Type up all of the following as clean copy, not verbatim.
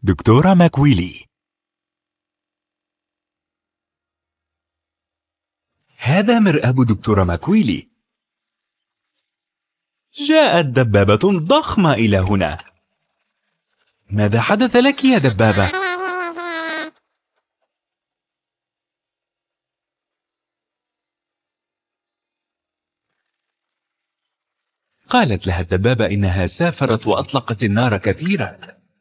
دكتورة ماكويلي. هذا مرآب دكتورة ماكويلي. جاءت دبابة ضخمة إلى هنا. ماذا حدث لك يا دبابة؟ قالت لها الدبابة إنها سافرت وأطلقت النار كثيرا.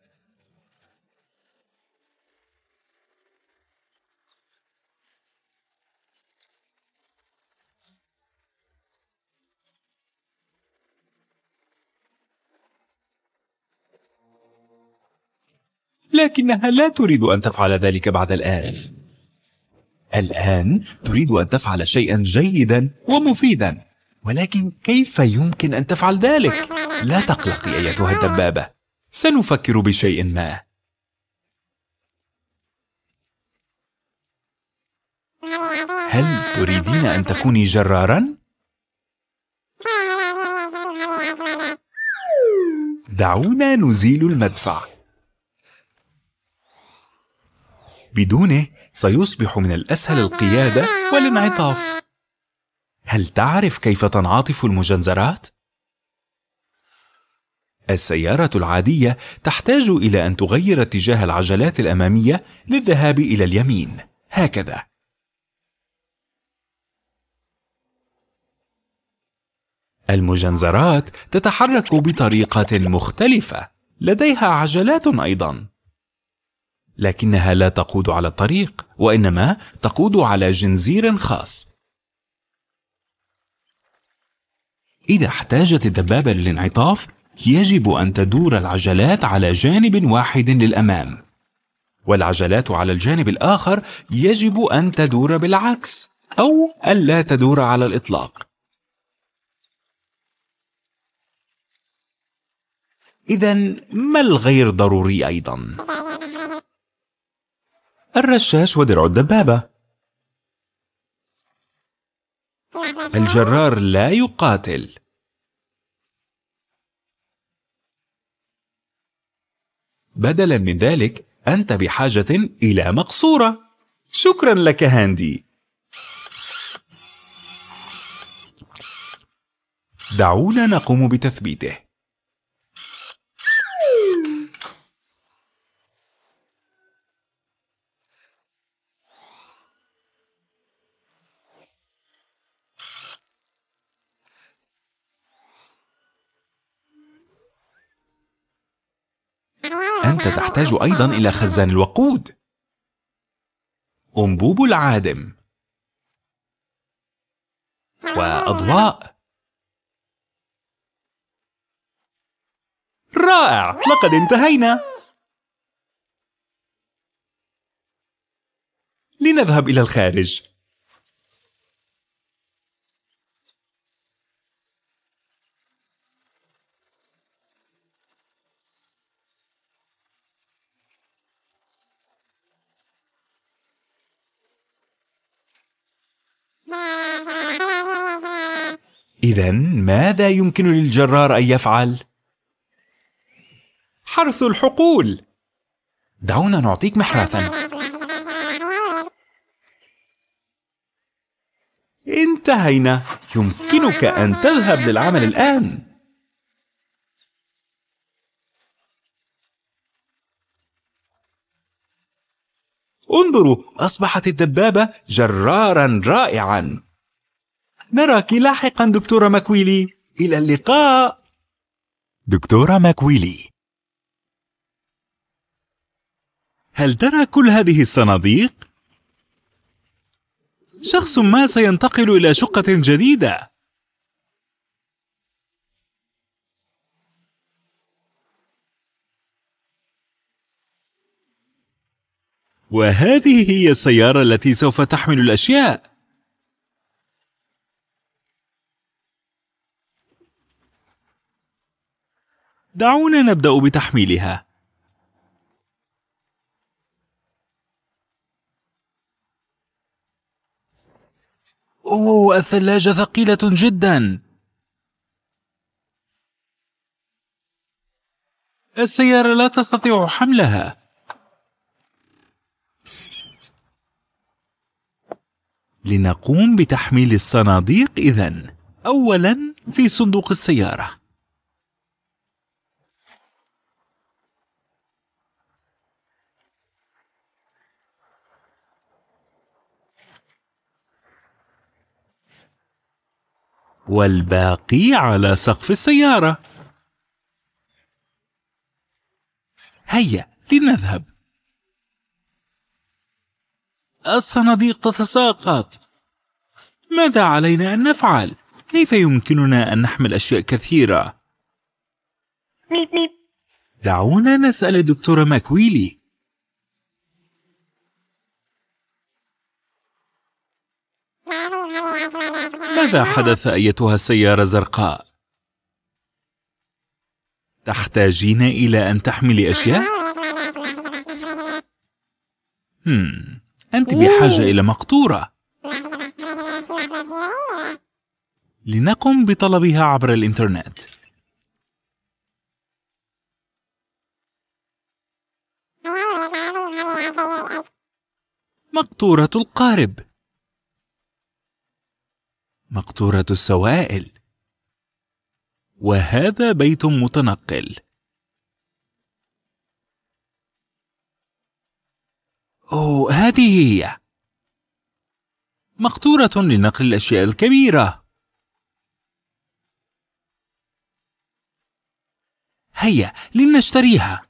لكنها لا تريد أن تفعل ذلك بعد الآن. الآن تريد أن تفعل شيئا جيدا ومفيدا، ولكن كيف يمكن أن تفعل ذلك؟ لا تقلقي أيتها الدبابة، سنفكر بشيء ما. هل تريدين أن تكوني جرارا؟ دعونا نزيل المدفع. بدونه سيصبح من الأسهل القيادة والانعطاف. هل تعرف كيف تنعطف المجنزرات؟ السيارة العادية تحتاج إلى أن تغير اتجاه العجلات الأمامية للذهاب إلى اليمين، هكذا. المجنزرات تتحرك بطريقة مختلفة، لديها عجلات أيضا، لكنها لا تقود على الطريق، وإنما تقود على جنزير خاص. إذا احتاجت الدبابة للانعطاف، يجب أن تدور العجلات على جانب واحد للأمام، والعجلات على الجانب الآخر يجب أن تدور بالعكس، أو ألا تدور على الإطلاق. إذن ما الغير ضروري أيضا؟ الرشاش ودرع الدبابة. الجرار لا يقاتل. بدلا من ذلك أنت بحاجة إلى مقصورة. شكرا لك هاندي. دعونا نقوم بتثبيته. أنت تحتاج أيضا إلى خزان الوقود، أنبوب العادم، وأضواء. رائع، لقد انتهينا. لنذهب إلى الخارج. إذن ماذا يمكن للجرار أن يفعل؟ حرث الحقول. دعونا نعطيك محراثا. انتهينا. يمكنك أن تذهب للعمل الآن. انظروا، أصبحت الدبابة جرارا رائعا. نراك لاحقا دكتورة ماكويلي. إلى اللقاء دكتورة ماكويلي. هل ترى كل هذه الصناديق؟ شخص ما سينتقل إلى شقة جديدة. وهذه هي السيارة التي سوف تحمل الأشياء. دعونا نبدأ بتحميلها. أوه، الثلاجة ثقيلة جدا. السيارة لا تستطيع حملها. لنقوم بتحميل الصناديق إذن. أولاً في صندوق السيارة. والباقي على سقف السيارة. هيا لنذهب. الصناديق تتساقط. ماذا علينا أن نفعل؟ كيف يمكننا أن نحمل أشياء كثيرة؟ دعونا نسأل الدكتور ماكويلي. ماذا حدث أيتها السيارة الزرقاء؟ تحتاجين إلى أن تحملي أشياء؟ أنت بحاجة إلى مقطورة. لنقم بطلبها عبر الإنترنت. مقطورة القارب. مقطورة السوائل. وهذا بيت متنقل. أوه، هذه هي. مقطورة لنقل الأشياء الكبيرة. هيا لنشتريها.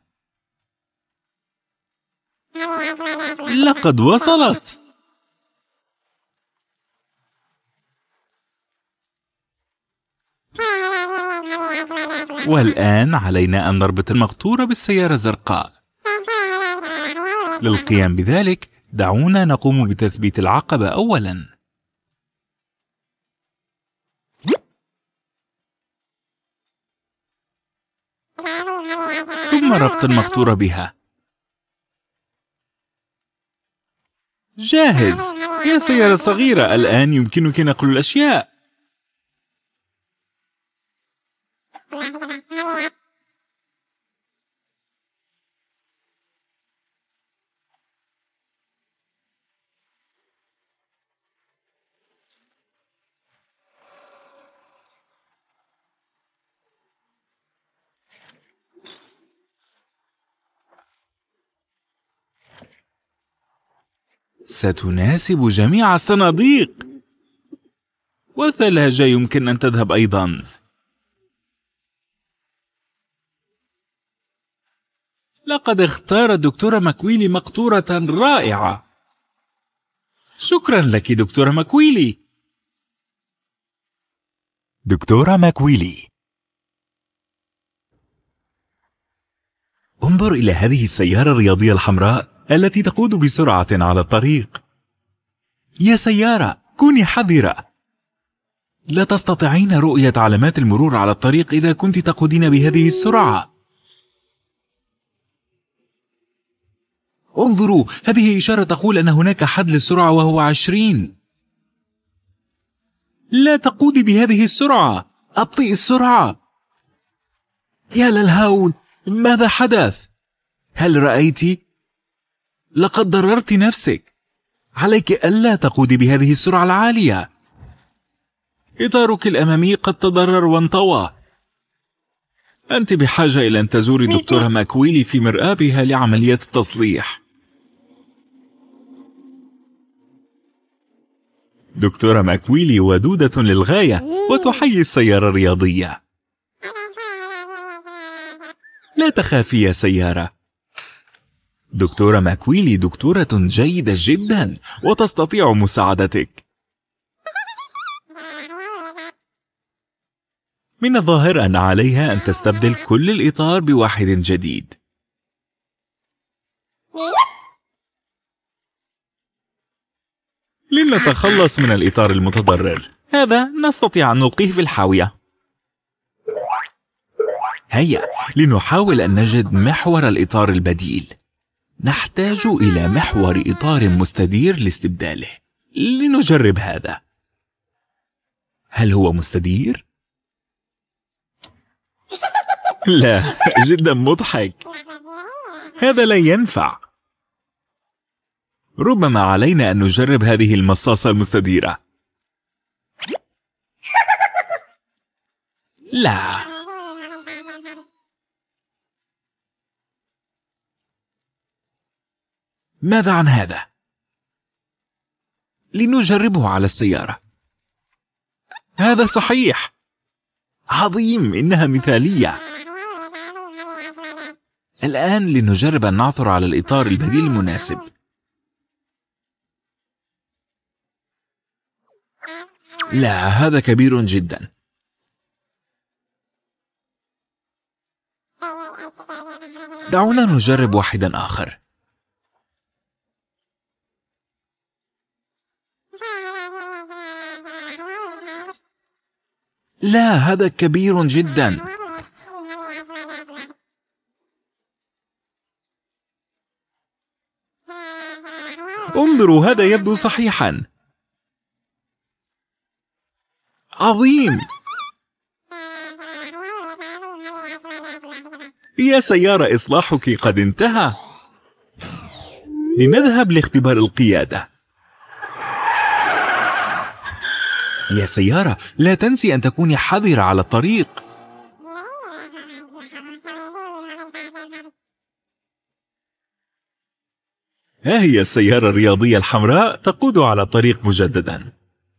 لقد وصلت. والآن علينا أن نربط المقطورة بالسيارة الزرقاء. للقيام بذلك دعونا نقوم بتثبيت العقبة أولاً. ثم ربط المقطورة بها. جاهز. يا سيارة صغيرة، الآن يمكنك نقل الأشياء. ستناسب جميع الصناديق. والثلاجة يمكن أن تذهب أيضا. لقد اختار الدكتور ماكويلي مقطورة رائعة. شكرا لك دكتور ماكويلي. دكتور ماكويلي، انظر إلى هذه السيارة الرياضية الحمراء التي تقود بسرعة على الطريق. يا سيارة، كوني حذرة. لا تستطيعين رؤية علامات المرور على الطريق إذا كنت تقودين بهذه السرعة. انظروا، هذه إشارة تقول أن هناك حد للسرعة وهو 20. لا تقودي بهذه السرعة. أبطئي السرعة. يا للهول، ماذا حدث؟ هل رأيت؟ لقد ضررت نفسك. عليك ألا تقودي بهذه السرعة العالية. إطارك الأمامي قد تضرر وانطوى. أنت بحاجة إلى أن تزوري الدكتورة ماكويلي في مرآبها لعملية التصليح. دكتورة ماكويلي ودودة للغاية وتحيي السيارة الرياضية. لا تخافي يا سيارة. دكتورة ماكويلي دكتورة جيدة جدا وتستطيع مساعدتك. من الظاهر أن عليها أن تستبدل كل الإطار بواحد جديد. لنتخلص من الإطار المتضرر. هذا نستطيع أن نلقيه في الحاوية. هيا لنحاول أن نجد محور الإطار البديل. نحتاج إلى محور إطار مستدير لاستبداله. لنجرب هذا. هل هو مستدير؟ لا، جدا مضحك. هذا لا ينفع. ربما علينا أن نجرب هذه المصاصة المستديرة. لا. ماذا عن هذا؟ لنجربه على السيارة. هذا صحيح. عظيم، إنها مثالية. الآن لنجرب أن نعثر على الإطار البديل المناسب. لا، هذا كبير جدا. دعونا نجرب واحدا آخر. لا، هذا كبير جدا. انظروا، هذا يبدو صحيحا. عظيم. يا سيارة، إصلاحك قد انتهى. لنذهب لاختبار القيادة. يا سيارة، لا تنسي أن تكوني حذرة على الطريق. ها هي السيارة الرياضية الحمراء تقود على الطريق مجددا.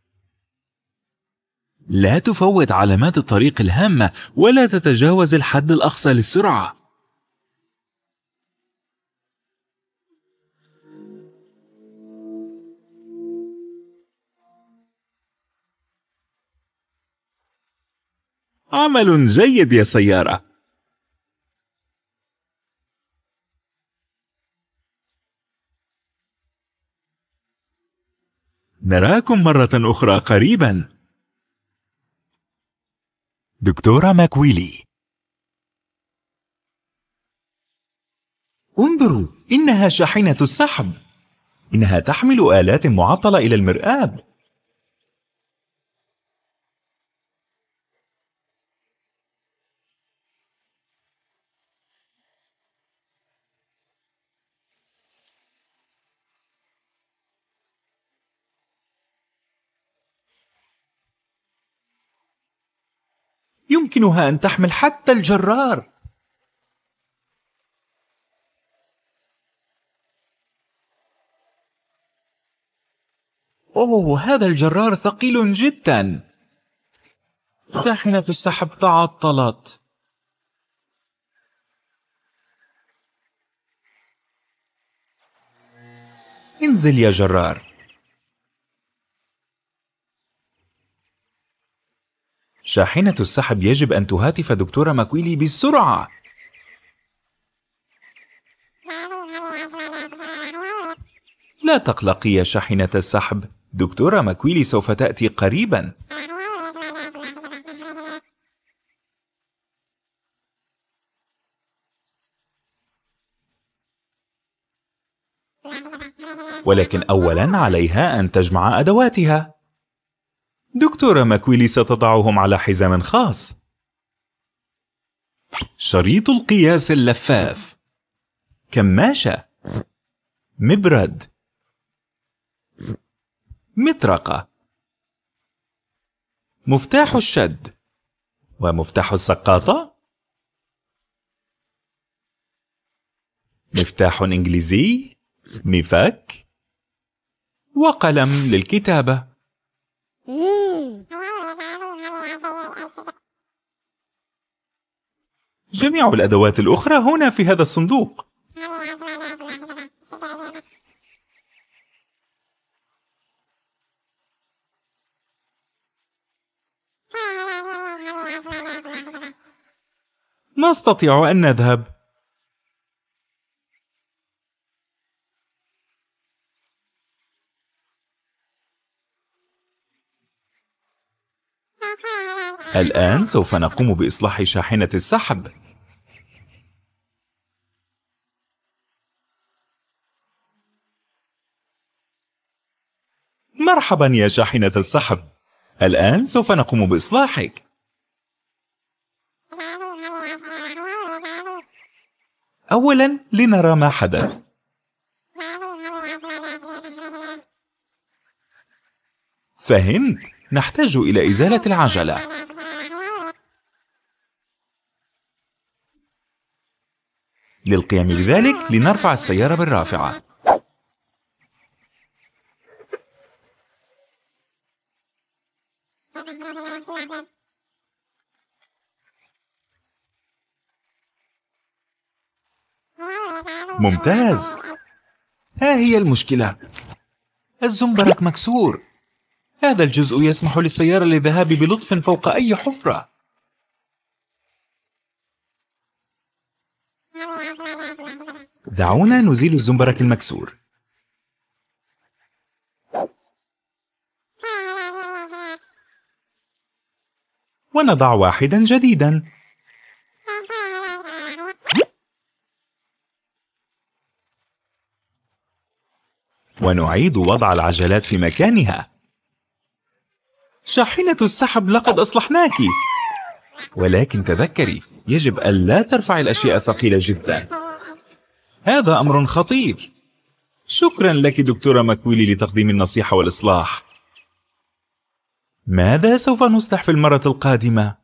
لا تفوت علامات الطريق الهامة ولا تتجاوز الحد الأقصى للسرعة. عمل جيد يا سيارة. نراكم مرة أخرى قريبا. دكتورة ماكويلي. انظروا، إنها شاحنة السحب. إنها تحمل آلات معطلة إلى المرآب. يمكنها أن تحمل حتى الجرار. أوه، هذا الجرار ثقيل جدا. شاحنة السحب تعطلت. انزل يا جرار. شاحنة السحب يجب أن تهاتف دكتورة ماكويلي بسرعة. لا تقلقي يا شاحنة السحب، دكتورة ماكويلي سوف تأتي قريبا. ولكن أولا عليها أن تجمع أدواتها. دكتورة ماكويلي ستضعهم على حزام خاص. شريط القياس اللفاف، كماشة، مبرد، مطرقة، مفتاح الشد، ومفتاح السقاطة، مفتاح إنجليزي، مفك، وقلم للكتابة. جميع الأدوات الأخرى هنا في هذا الصندوق. نستطيع أن نذهب. الآن سوف نقوم بإصلاح شاحنة السحب. مرحبا يا شاحنة السحب، الآن سوف نقوم بإصلاحك. أولا لنرى ما حدث. فهمت، نحتاج إلى إزالة العجلة. للقيام بذلك لنرفع السيارة بالرافعة. ممتاز. ها هي المشكلة، الزنبرك مكسور. هذا الجزء يسمح للسيارة للذهاب بلطف فوق أي حفرة. دعونا نزيل الزنبرك المكسور. ونضع واحدا جديدا. ونعيد وضع العجلات في مكانها. شاحنة السحب لقد أصلحناك، ولكن تذكري يجب ألا ترفعي الأشياء الثقيلة جدا. هذا أمر خطير. شكرا لك دكتورة ماكويلي لتقديم النصيحة والإصلاح. ماذا سوف نصلح في المرة القادمة؟